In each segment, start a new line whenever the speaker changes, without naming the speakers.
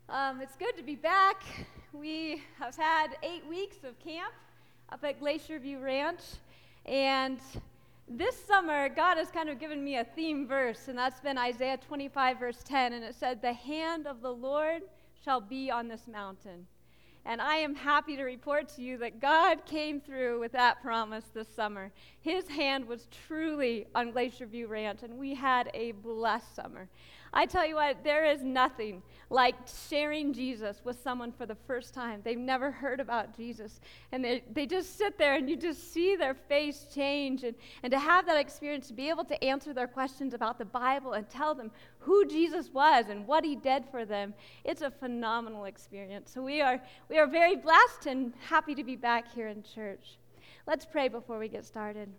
It's good to be back. We have had 8 weeks of camp up at Glacier View Ranch, and this summer, God has kind of given me a theme verse, and that's been Isaiah 25, verse 10, and it said, "The hand of the Lord shall be on this mountain." And I am happy to report to you that God came through with that promise this summer. His hand was truly on Glacier View Ranch, and we had a blessed summer. I tell you what, there is nothing like sharing Jesus with someone for the first time. They've never heard about Jesus, and they just sit there, and you just see their face change, and to have that experience, to be able to answer their questions about the Bible and tell them who Jesus was and what he did for them, it's a phenomenal experience. So we are very blessed and happy to be back here in church. Let's pray before we get started.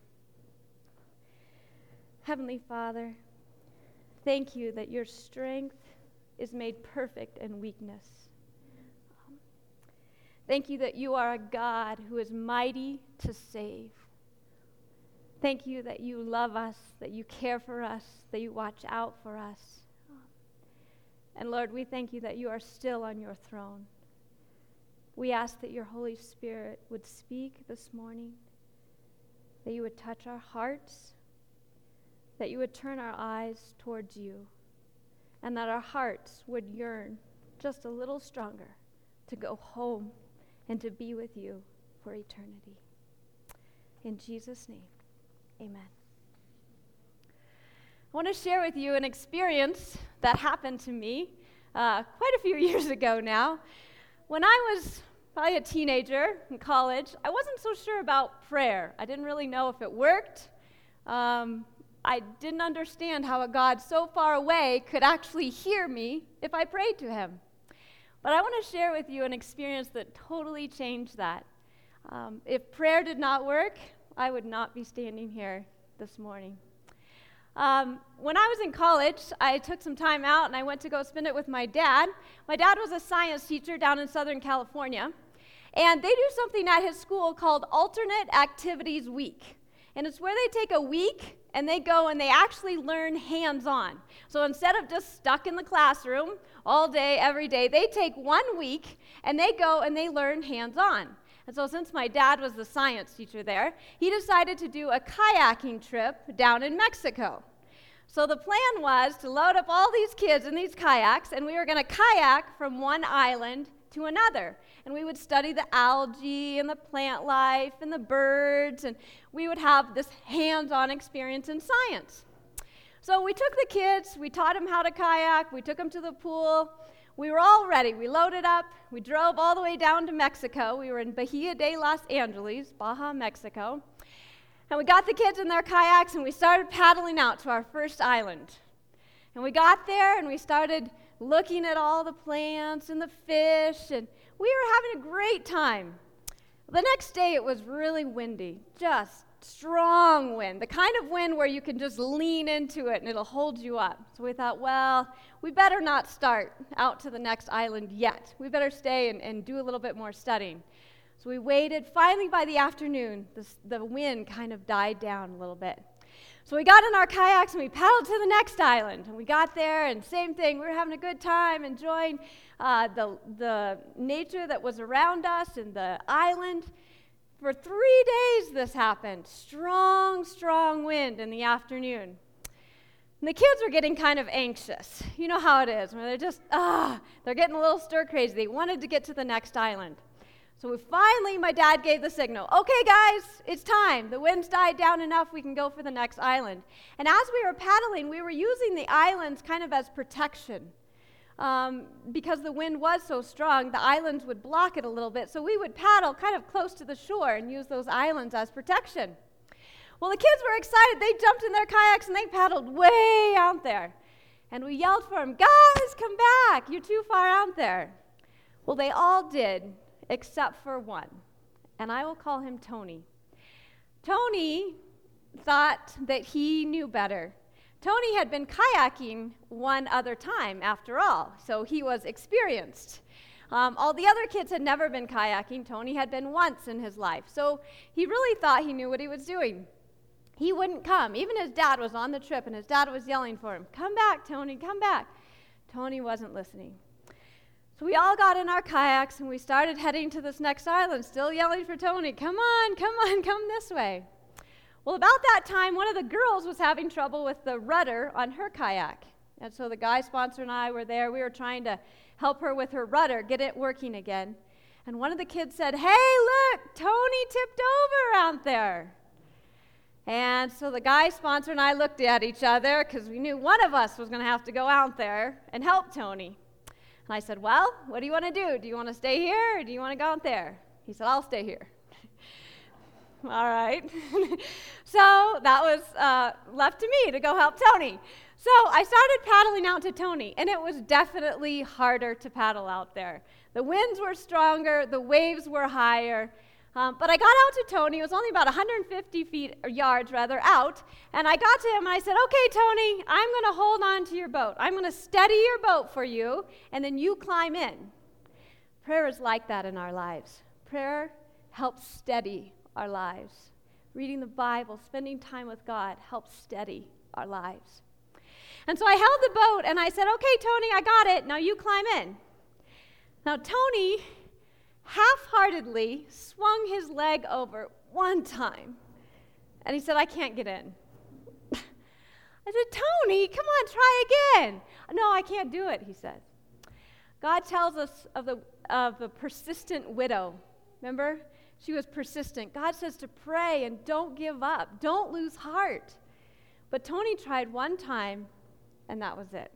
Heavenly Father, thank you that your strength is made perfect in weakness. Thank you that you are a God who is mighty to save. Thank you that you love us, that you care for us, that you watch out for us. And Lord, we thank you that you are still on your throne. We ask that your Holy Spirit would speak this morning, that you would touch our hearts, that you would turn our eyes towards you, and that our hearts would yearn just a little stronger to go home and to be with you for eternity. In Jesus' name, amen. I want to share with you an experience that happened to me quite a few years ago now. When I was probably a teenager in college, I wasn't so sure about prayer. I didn't really know if it worked. I didn't understand how a God so far away could actually hear me if I prayed to him. But I want to share with you an experience that totally changed that. If prayer did not work, I would not be standing here this morning. When I was in college, I took some time out and I went to go spend it with my dad. My dad was a science teacher down in Southern California, and they do something at his school called Alternate Activities Week. And it's where they take a week and they go and they actually learn hands-on. So instead of just stuck in the classroom all day, every day, they take 1 week and they go and they learn hands-on. And so since my dad was the science teacher there, he decided to do a kayaking trip down in Mexico. So the plan was to load up all these kids in these kayaks, and we were going to kayak from one island to another. And we would study the algae and the plant life and the birds, and we would have this hands-on experience in science. So we took the kids, we taught them how to kayak, we took them to the pool. We were all ready. We loaded up. We drove all the way down to Mexico. We were in Bahia de Los Angeles, Baja, Mexico. And we got the kids in their kayaks, and we started paddling out to our first island. And we got there, and we started looking at all the plants and the fish, and we were having a great time. The next day, it was really windy, just strong wind, the kind of wind where you can just lean into it and it'll hold you up. So we thought, well, we better not start out to the next island yet. We better stay and do a little bit more studying. So we waited. Finally, by the afternoon, the wind kind of died down a little bit. So we got in our kayaks and we paddled to the next island. And we got there, and same thing. We were having a good time, enjoying the nature that was around us and the island. For 3 days this happened. Strong, strong wind in the afternoon. And the kids were getting kind of anxious. You know how it is, where they're just, they're getting a little stir crazy. They wanted to get to the next island. So finally, my dad gave the signal. Okay, guys, it's time. The wind's died down enough. We can go for the next island. And as we were paddling, we were using the islands kind of as protection. Because the wind was so strong, the islands would block it a little bit. So we would paddle kind of close to the shore and use those islands as protection. Well, the kids were excited. They jumped in their kayaks and they paddled way out there. And we yelled for them, "Guys, come back. You're too far out there." Well, they all did, except for one. And I will call him Tony. Tony thought that he knew better. Tony had been kayaking one other time, after all, so he was experienced. All the other kids had never been kayaking. Tony had been once in his life, so he really thought he knew what he was doing. He wouldn't come. Even his dad was on the trip, and his dad was yelling for him, "Come back, Tony, come back." Tony wasn't listening. So we all got in our kayaks and we started heading to this next island, still yelling for Tony, come on, come this way. Well, about that time, one of the girls was having trouble with the rudder on her kayak. And so the guy sponsor and I were there. We were trying to help her with her rudder, get it working again. And one of the kids said, hey, look, Tony tipped over out there. And so the guy sponsor and I looked at each other because we knew one of us was going to have to go out there and help Tony. And I said, well, what do you want to do? Do you want to stay here or do you want to go out there? He said, I'll stay here. All right. So that was left to me to go help Tony. So I started paddling out to Tony, and it was definitely harder to paddle out there. The winds were stronger, the waves were higher. But I got out to Tony. It was only about 150 yards out. And I got to him and I said, okay, Tony, I'm going to hold on to your boat. I'm going to steady your boat for you, and then you climb in. Prayer is like that in our lives. Prayer helps steady our lives. Reading the Bible, spending time with God helps steady our lives. And so I held the boat and I said, okay, Tony, I got it. Now you climb in. Now Tony half-heartedly swung his leg over one time. And he said, I can't get in. I said, Tony, come on, try again. No, I can't do it, he said. God tells us of the persistent widow. Remember? She was persistent. God says to pray and don't give up. Don't lose heart. But Tony tried one time, and that was it.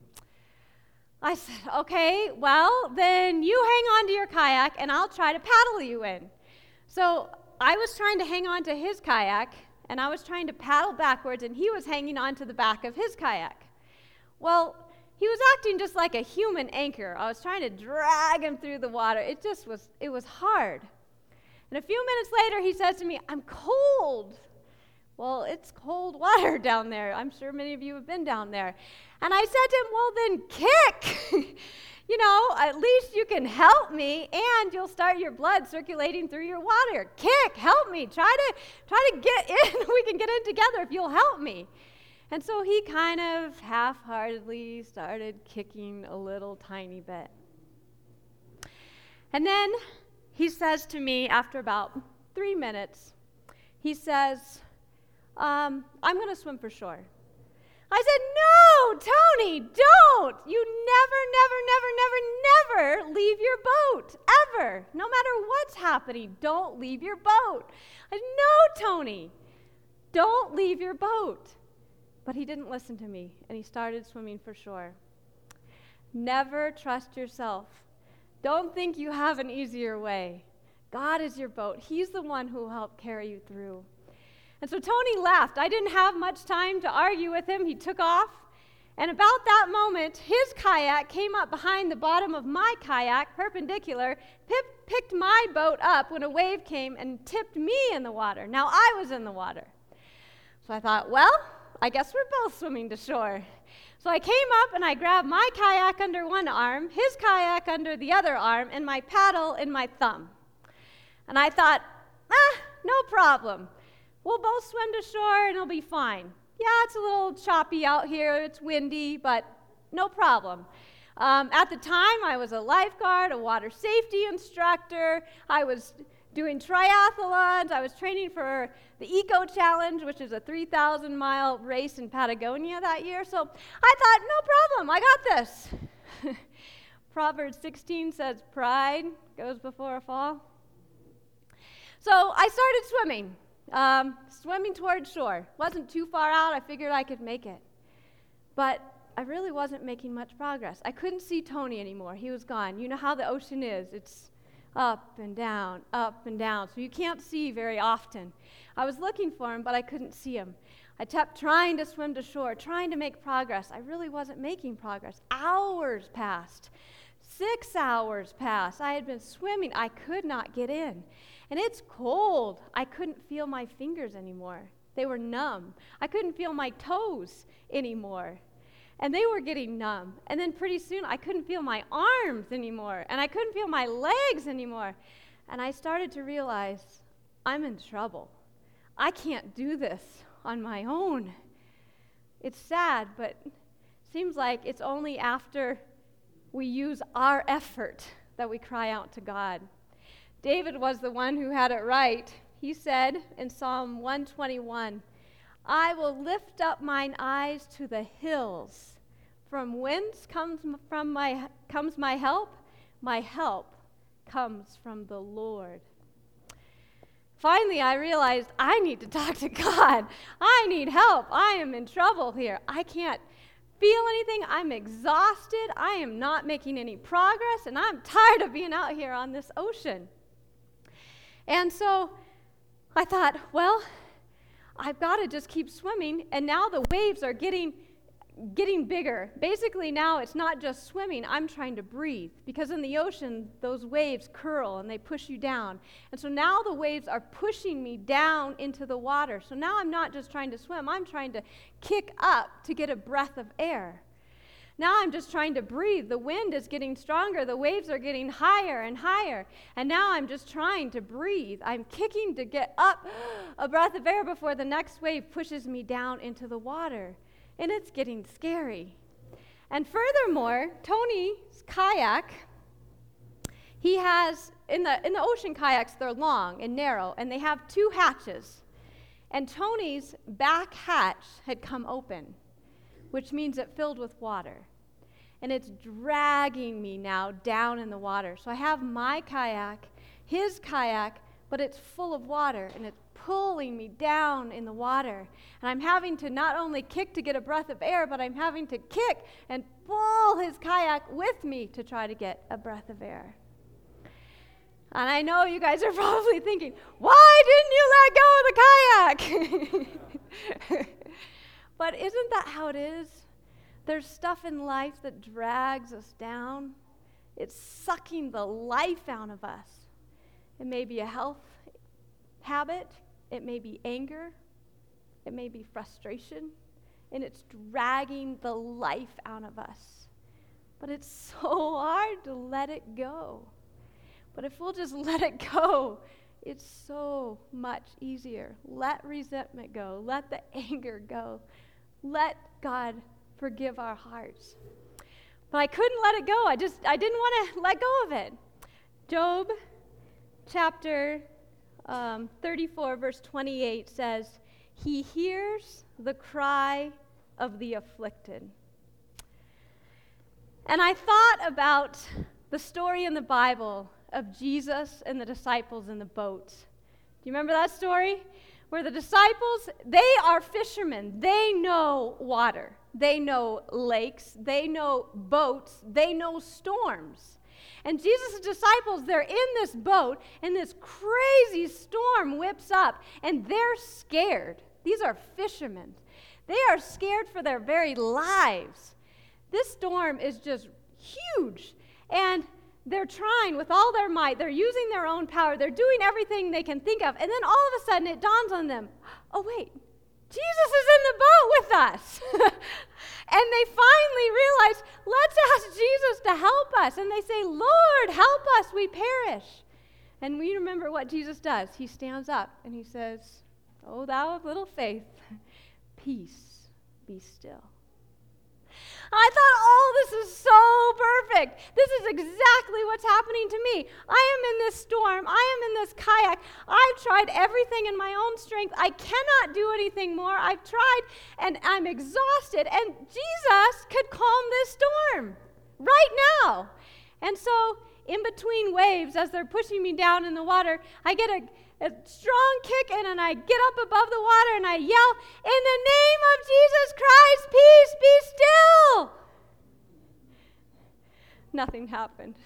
I said, okay, well, then you hang on to your kayak, and I'll try to paddle you in. So I was trying to hang on to his kayak, and I was trying to paddle backwards, and he was hanging on to the back of his kayak. Well, he was acting just like a human anchor. I was trying to drag him through the water. It was hard. And a few minutes later, he says to me, I'm cold. Well, it's cold water down there. I'm sure many of you have been down there. And I said to him, well, then kick. At least you can help me, and you'll start your blood circulating through your water. Kick, help me. Try to get in. We can get in together if you'll help me. And so he kind of half-heartedly started kicking a little tiny bit. And then he says to me after about 3 minutes, he says, I'm going to swim for shore. I said, no, Tony, don't. You never leave your boat, ever. No matter what's happening, don't leave your boat. I said, no, Tony, don't leave your boat. But he didn't listen to me, and he started swimming for shore. Never trust yourself. Don't think you have an easier way. God is your boat. He's the one who will help carry you through. And so Tony left. I didn't have much time to argue with him. He took off. And about that moment, his kayak came up behind the bottom of my kayak, perpendicular, picked my boat up when a wave came and tipped me in the water. Now I was in the water. So I thought, well, I guess we're both swimming to shore. So I came up and I grabbed my kayak under one arm, his kayak under the other arm, and my paddle in my thumb. And I thought, no problem. We'll both swim to shore and it'll be fine. Yeah, it's a little choppy out here, it's windy, but no problem. At the time, I was a lifeguard, a water safety instructor. I was doing triathlons. I was training for the Eco Challenge, which is a 3,000-mile race in Patagonia that year. So I thought, no problem, I got this. Proverbs 16 says, pride goes before a fall. So I started swimming towards shore. Wasn't too far out. I figured I could make it. But I really wasn't making much progress. I couldn't see Tony anymore. He was gone. You know how the ocean is. It's up and down, so you can't see very often. I was looking for him, but I couldn't see him. I kept trying to swim to shore, trying to make progress. I really wasn't making progress. Hours passed. 6 hours passed. I had been swimming. I could not get in. And it's cold. I couldn't feel my fingers anymore. They were numb. I couldn't feel my toes anymore. And they were getting numb. And then pretty soon, I couldn't feel my arms anymore. And I couldn't feel my legs anymore. And I started to realize, I'm in trouble. I can't do this on my own. It's sad, but it seems like it's only after we use our effort that we cry out to God. David was the one who had it right. He said in Psalm 121, I will lift up mine eyes to the hills. From whence comes my help? My help comes from the Lord. Finally, I realized I need to talk to God. I need help. I am in trouble here. I can't feel anything. I'm exhausted. I am not making any progress, and I'm tired of being out here on this ocean. And so I thought, well, I've got to just keep swimming, and now the waves are getting bigger. Basically, now it's not just swimming, I'm trying to breathe, because in the ocean, those waves curl and they push you down. And so now the waves are pushing me down into the water. So now I'm not just trying to swim, I'm trying to kick up to get a breath of air. Now I'm just trying to breathe. The wind is getting stronger. The waves are getting higher and higher. And now I'm just trying to breathe. I'm kicking to get up a breath of air before the next wave pushes me down into the water. And it's getting scary. And furthermore, Tony's kayak, he has, in the ocean kayaks, they're long and narrow, and they have 2 hatches. And Tony's back hatch had come open, which means it filled with water. And it's dragging me now down in the water. So I have my kayak, his kayak, but it's full of water, and it's pulling me down in the water. And I'm having to not only kick to get a breath of air, but I'm having to kick and pull his kayak with me to try to get a breath of air. And I know you guys are probably thinking, why didn't you let go of the kayak? But isn't that how it is? There's stuff in life that drags us down. It's sucking the life out of us. It may be a health habit. It may be anger. It may be frustration. And it's dragging the life out of us. But it's so hard to let it go. But if we'll just let it go, it's so much easier. Let resentment go. Let the anger go. Let God forgive our hearts. But I couldn't let it go. I didn't want to let go of it. Job chapter 34, verse 28 says, He hears the cry of the afflicted. And I thought about the story in the Bible of Jesus and the disciples in the boat. Do you remember that story? Where the disciples, they are fishermen. They know water. They know lakes. They know boats. They know storms. And Jesus' disciples, they're in this boat, and this crazy storm whips up, and they're scared. These are fishermen. They are scared for their very lives. This storm is just huge, and they're trying with all their might. They're using their own power. They're doing everything they can think of, and then all of a sudden it dawns on them, oh wait, Jesus is in the boat with us. And they finally realize, let's ask Jesus to help us. And they say, Lord, help us, we perish. And we remember what Jesus does. He stands up and he says, oh, thou of little faith, peace, be still. I thought, oh, this is so perfect. This is exactly what's happening to me. I am in this storm. I am in this kayak. I've tried everything in my own strength. I cannot do anything more. I've tried, and I'm exhausted. And Jesus could calm this storm right now. And so in between waves, as they're pushing me down in the water, I get a strong kick, and then I get up above the water and I yell, in the name of Jesus Christ, peace, be still. Nothing happened.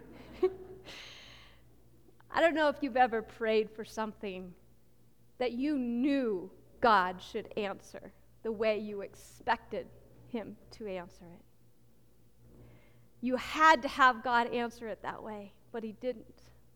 I don't know if you've ever prayed for something that you knew God should answer the way you expected him to answer it. You had to have God answer it that way, but he didn't.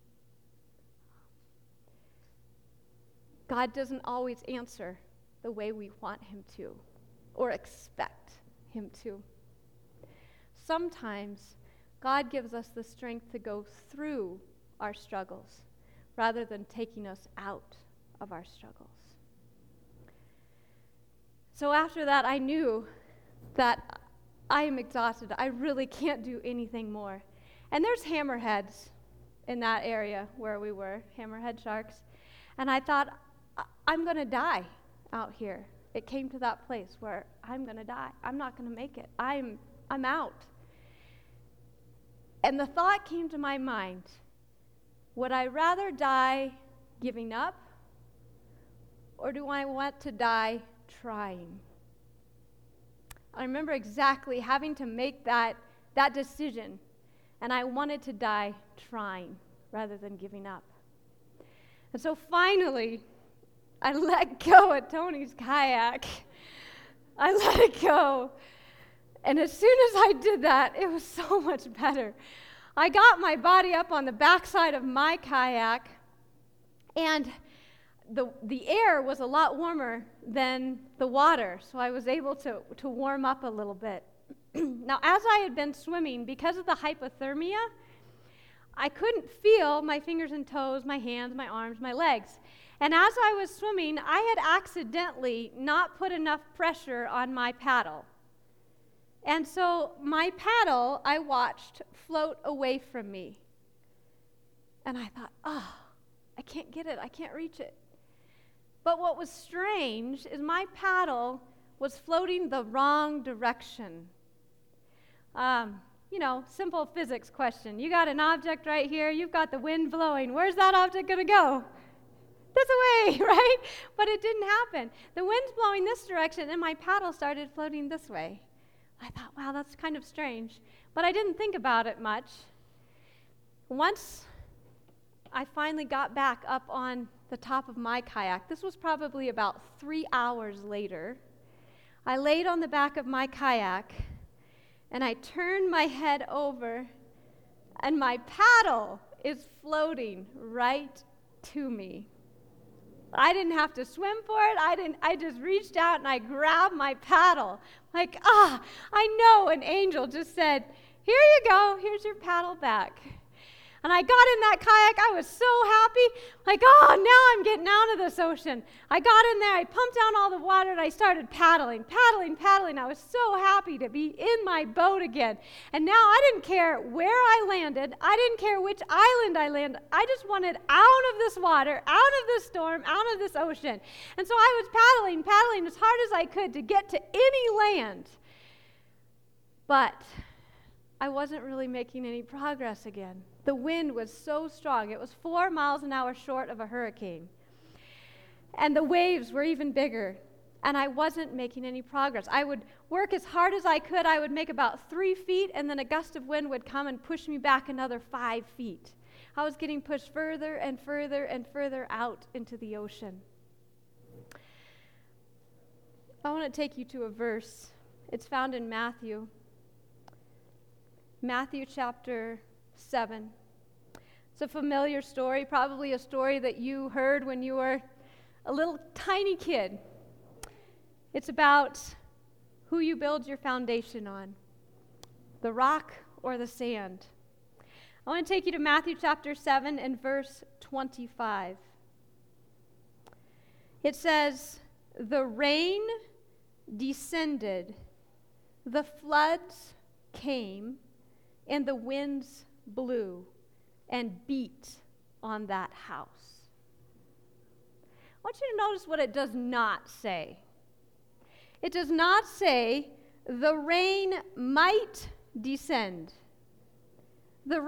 God doesn't always answer the way we want him to or expect him to. Sometimes God gives us the strength to go through our struggles rather than taking us out of our struggles. So after that, I knew that I am exhausted. I really can't do anything more. And there's hammerheads in that area where we were, hammerhead sharks. And I thought, I'm going to die out here. It came to that place where I'm going to die. I'm not going to make it. I'm out. And the thought came to my mind, would I rather die giving up, or do I want to die trying? I remember exactly having to make that decision, and I wanted to die trying rather than giving up. And so finally, I let go of Tony's kayak. I let it go. And as soon as I did that, it was so much better. I got my body up on the backside of my kayak, and the air was a lot warmer than the water, so I was able to warm up a little bit. Now, as I had been swimming, because of the hypothermia, I couldn't feel my fingers and toes, my hands, my arms, my legs. And as I was swimming, I had accidentally not put enough pressure on my paddle. And so my paddle, I watched float away from me. And I thought, I can't get it. I can't reach it. But what was strange is my paddle was floating the wrong direction. Simple physics question. You got an object right here. You've got the wind blowing. Where's that object going to go? This way, right? But it didn't happen. The wind's blowing this direction, and my paddle started floating this way. I thought, wow, that's kind of strange. But I didn't think about it much. Once I finally got back up on the top of my kayak, this was probably about 3 hours later, I laid on the back of my kayak, and I turned my head over, and my paddle is floating right to me. I didn't have to swim for it. I just reached out and I grabbed my paddle. Like, I know an angel just said, here you go, here's your paddle back. And I got in that kayak, I was so happy, like, now I'm getting out of this ocean. I got in there, I pumped down all the water, and I started paddling. I was so happy to be in my boat again. And now I didn't care where I landed. I didn't care which island I landed. I just wanted out of this water, out of this storm, out of this ocean. And so I was paddling as hard as I could to get to any land. But I wasn't really making any progress again. The wind was so strong. It was 4 miles an hour short of a hurricane. And the waves were even bigger. And I wasn't making any progress. I would work as hard as I could. I would make about 3 feet, and then a gust of wind would come and push me back another 5 feet. I was getting pushed further and further and further out into the ocean. I want to take you to a verse. It's found in Matthew chapter 7. It's a familiar story, probably a story that you heard when you were a little tiny kid. It's about who you build your foundation on, the rock or the sand. I want to take you to Matthew chapter 7 and verse 25. It says, "The rain descended, the floods came, and the winds blew and beat on that house." I want you to notice what it does not say. It does not say the rain might descend. The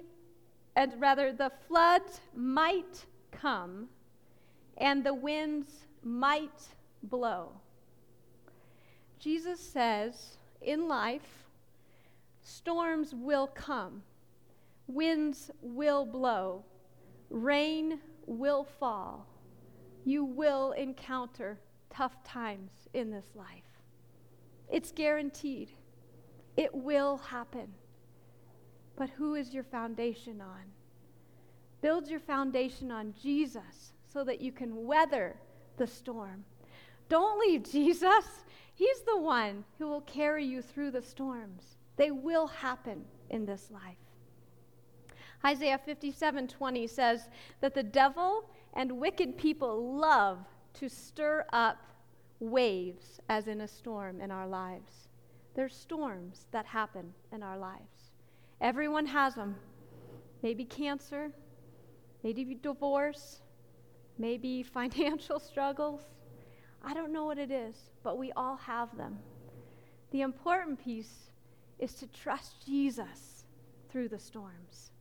floods might come, and the winds might blow. Jesus says, in life, storms will come. Winds will blow. Rain will fall. You will encounter tough times in this life. It's guaranteed. It will happen. But who is your foundation on? Build your foundation on Jesus so that you can weather the storm. Don't leave Jesus. He's the one who will carry you through the storms. They will happen in this life. Isaiah 57:20 says that the devil and wicked people love to stir up waves as in a storm in our lives. There's storms that happen in our lives. Everyone has them. Maybe cancer, maybe divorce, maybe financial struggles. I don't know what it is, but we all have them. The important piece is to trust Jesus through the storms.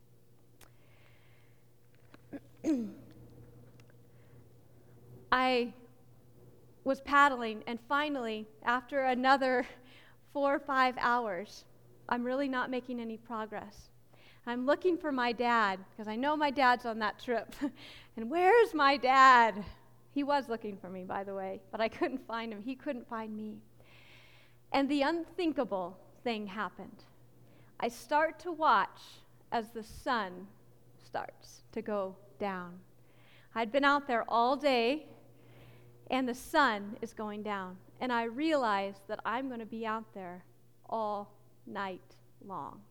I was paddling, and finally, after another 4 or 5 hours, I'm really not making any progress. I'm looking for my dad, because I know my dad's on that trip. And where's my dad? He was looking for me, by the way, but I couldn't find him. He couldn't find me. And the unthinkable thing happened. I start to watch as the sun starts to go down. I'd been out there all day, and the sun is going down. And I realized that I'm going to be out there all night long.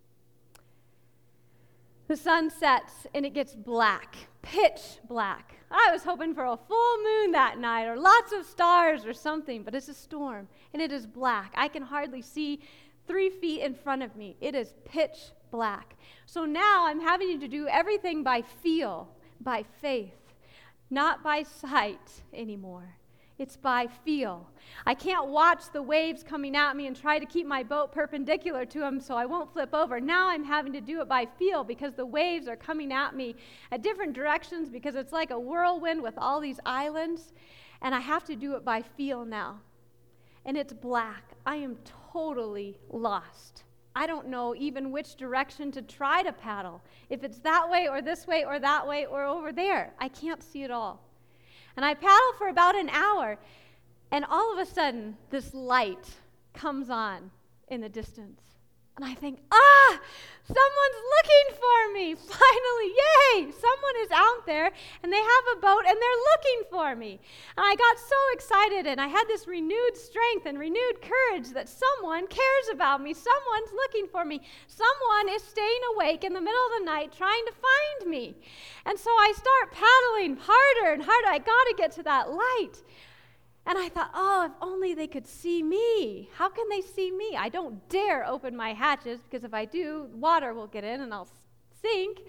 The sun sets, and it gets black, pitch black. I was hoping for a full moon that night or lots of stars or something, but it's a storm, and it is black. I can hardly see 3 feet in front of me. It is pitch black. So now I'm having to do everything by feel, by faith, not by sight anymore. It's by feel. I can't watch the waves coming at me and try to keep my boat perpendicular to them so I won't flip over. Now I'm having to do it by feel because the waves are coming at me at different directions because it's like a whirlwind with all these islands, and I have to do it by feel now. And it's black. I am totally lost. I don't know even which direction to try to paddle. If it's that way or this way or that way or over there, I can't see it all. And I paddle for about an hour, and all of a sudden, this light comes on in the distance. And I think, someone's looking for me. Finally, yay! Someone is out there, and they have a boat, and they're looking for me. And I got so excited, and I had this renewed strength and renewed courage that someone cares about me. Someone's looking for me. Someone is staying awake in the middle of the night trying to find me. And so I start paddling harder and harder. I got to get to that light. And I thought, if only they could see me. How can they see me? I don't dare open my hatches because if I do, water will get in and I'll sink.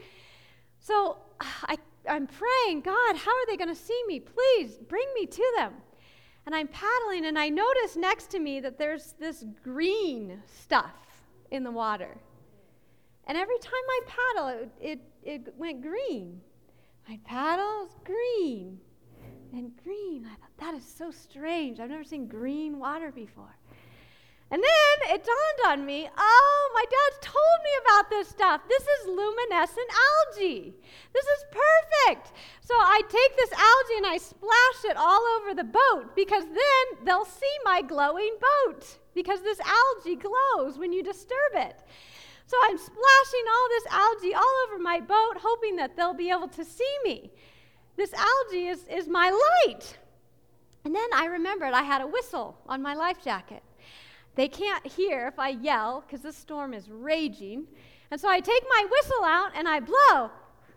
So I'm praying, God, how are they going to see me? Please bring me to them. And I'm paddling, and I notice next to me that there's this green stuff in the water. And every time I paddle, it went green. I'd paddle, it's green. And green, I thought, that is so strange. I've never seen green water before. And then it dawned on me, my dad's told me about this stuff. This is luminescent algae. This is perfect. So I take this algae and I splash it all over the boat because then they'll see my glowing boat because this algae glows when you disturb it. So I'm splashing all this algae all over my boat, hoping that they'll be able to see me. This algae is my light. And then I remembered I had a whistle on my life jacket. They can't hear if I yell because this storm is raging. And so I take my whistle out and I blow.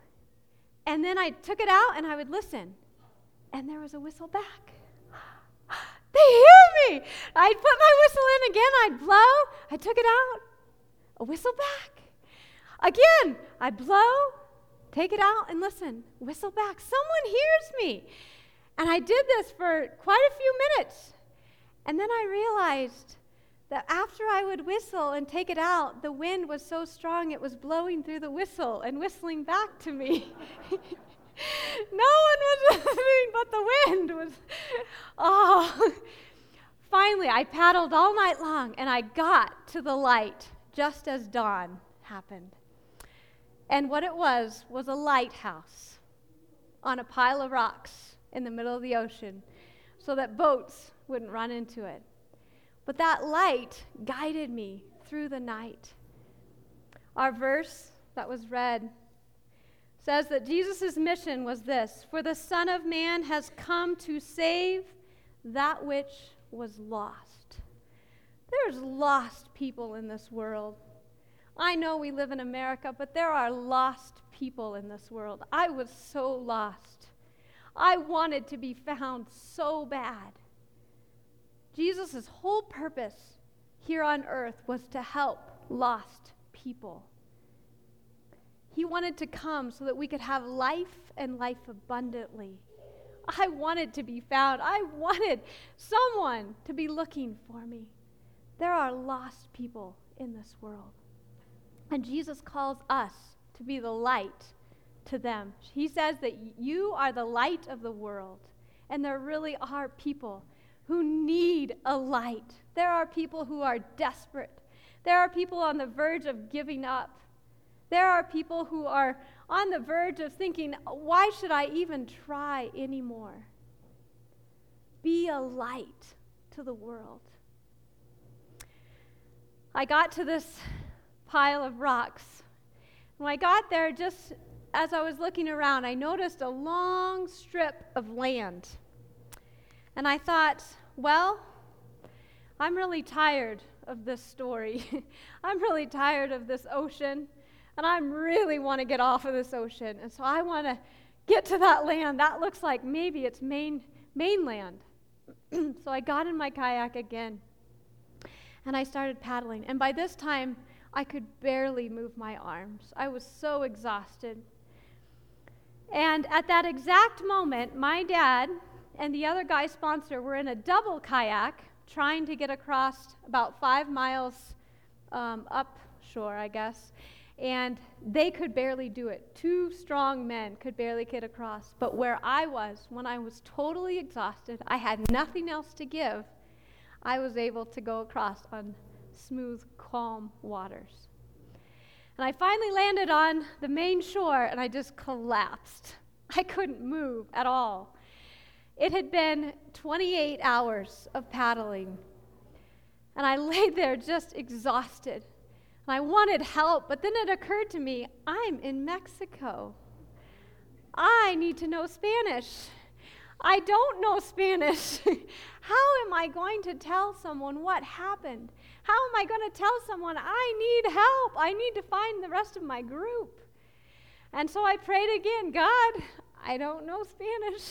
And then I took it out and I would listen. And there was a whistle back. They hear me. I'd put my whistle in again. I'd blow. I took it out. A whistle back. Again, I blow. Take it out and listen. Whistle back. Someone hears me. And I did this for quite a few minutes. And then I realized that after I would whistle and take it out, the wind was so strong it was blowing through the whistle and whistling back to me. No one was listening, but the wind was, Finally, I paddled all night long, and I got to the light just as dawn happened. And what it was a lighthouse on a pile of rocks in the middle of the ocean so that boats wouldn't run into it. But that light guided me through the night. Our verse that was read says that Jesus' mission was this: for the Son of Man has come to save that which was lost. There's lost people in this world. I know we live in America, but there are lost people in this world. I was so lost. I wanted to be found so bad. Jesus' whole purpose, here on earth was to help lost people. He wanted to come so that we could have life and life abundantly. I wanted to be found. I wanted someone to be looking for me. There are lost people in this world. And Jesus calls us to be the light to them. He says that you are the light of the world. And there really are people who need a light. There are people who are desperate. There are people on the verge of giving up. There are people who are on the verge of thinking, why should I even try anymore? Be a light to the world. I got to this pile of rocks. When I got there, just as I was looking around, I noticed a long strip of land. And I thought, well, I'm really tired of this story. I'm really tired of this ocean, and I really want to get off of this ocean. And so I want to get to that land. That looks like maybe it's mainland. So I got in my kayak again, and I started paddling. And by this time, I could barely move my arms. I was so exhausted. And at that exact moment, my dad and the other guy sponsor were in a double kayak trying to get across about 5 miles upshore, I guess. And they could barely do it. 2 strong men could barely get across. But where I was, when I was totally exhausted, I had nothing else to give, I was able to go across on smooth, calm waters. And I finally landed on the main shore, and I just collapsed. I couldn't move at all. It had been 28 hours of paddling, and I laid there just exhausted. And I wanted help, but then it occurred to me, I'm in Mexico. I need to know Spanish. I don't know Spanish. How am I going to tell someone what happened? How am I going to tell someone I need help? I need to find the rest of my group. And so I prayed again, God, I don't know Spanish.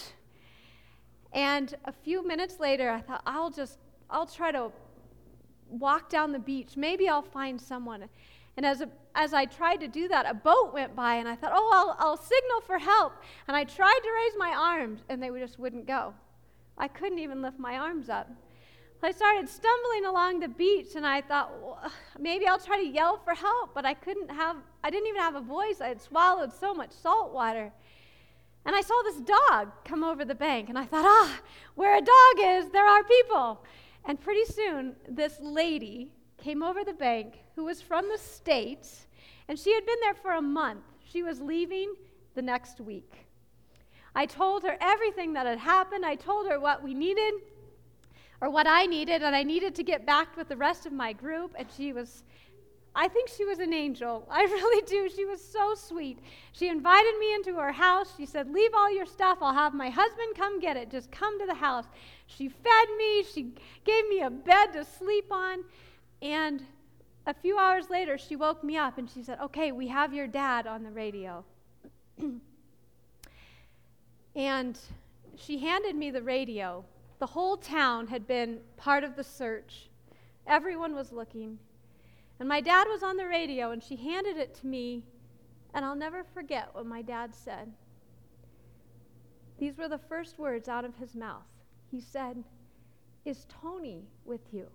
And a few minutes later, I thought, I'll try to walk down the beach. Maybe I'll find someone. And as I tried to do that, a boat went by, and I thought, I'll signal for help. And I tried to raise my arms, and they just wouldn't go. I couldn't even lift my arms up. I started stumbling along the beach, and I thought, well, maybe I'll try to yell for help, but I didn't even have a voice. I had swallowed so much salt water. And I saw this dog come over the bank, and I thought, where a dog is, there are people. And pretty soon, this lady came over the bank who was from the States, and she had been there for a month. She was leaving the next week. I told her everything that had happened. I told her what we needed, or what I needed, and I needed to get back with the rest of my group, and I think she was an angel. I really do. She was so sweet. She invited me into her house. She said, leave all your stuff. I'll have my husband come get it. Just come to the house. She fed me. She gave me a bed to sleep on. And a few hours later, she woke me up, and she said, okay, we have your dad on the radio. And she handed me the radio. The whole town had been part of the search. Everyone was looking. And my dad was on the radio, and she handed it to me, and I'll never forget what my dad said. These were the first words out of his mouth. He said, is Tony with you?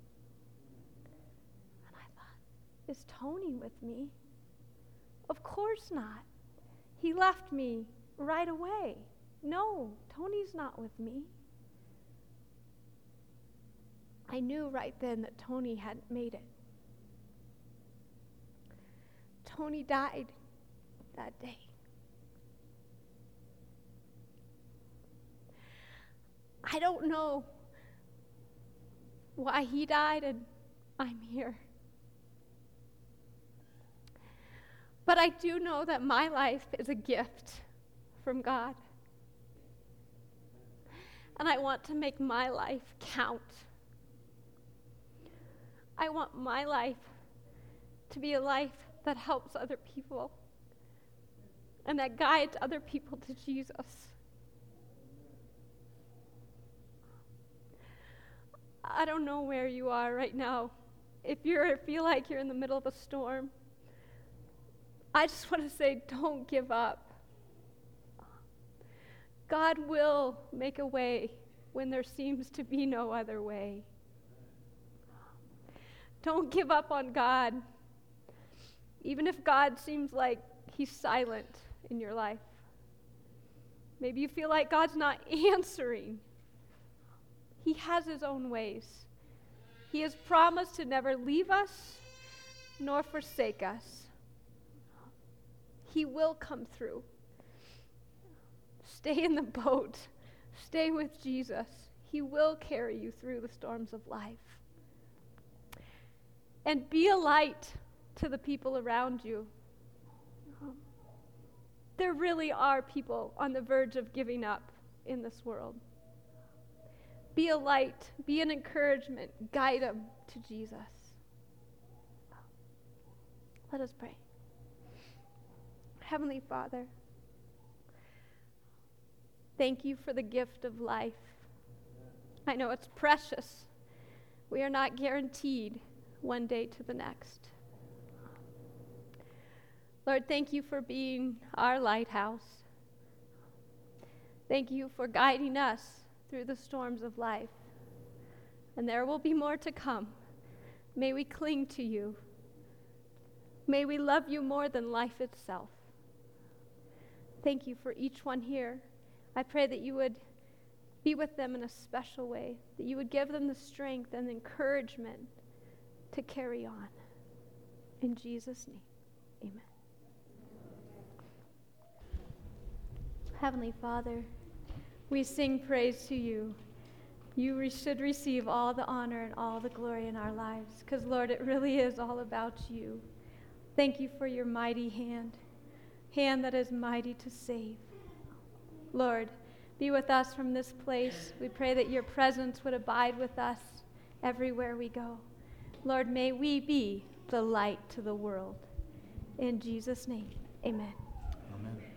And I thought, is Tony with me? Of course not. He left me right away. No, Tony's not with me. I knew right then that Tony hadn't made it. Tony died that day. I don't know why he died, and I'm here. But I do know that my life is a gift from God. And I want to make my life count. I want my life to be a life that helps other people and that guides other people to Jesus. I don't know where you are right now if you feel like you're in the middle of a storm, I just want to say, don't give up. God will make a way when there seems to be no other way. Don't give up on God, even if God seems like he's silent in your life. Maybe you feel like God's not answering. He has his own ways. He has promised to never leave us nor forsake us. He will come through. Stay in the boat. Stay with Jesus. He will carry you through the storms of life. And be a light to the people around you. There really are people on the verge of giving up in this world. Be a light, be an encouragement, guide them to Jesus. Let us pray. Heavenly Father, thank you for the gift of life. I know it's precious. We are not guaranteed one day to the next. Lord, thank you for being our lighthouse. Thank you for guiding us through the storms of life. And there will be more to come. May we cling to you. May we love you more than life itself. Thank you for each one here. I pray that you would be with them in a special way, that you would give them the strength and encouragement to carry on. In Jesus' name, amen. Heavenly Father, we sing praise to you. You should receive all the honor and all the glory in our lives, because, Lord, it really is all about you. Thank you for your mighty hand that is mighty to save. Lord, be with us from this place. We pray that your presence would abide with us everywhere we go. Lord, may we be the light to the world. In Jesus' name, amen.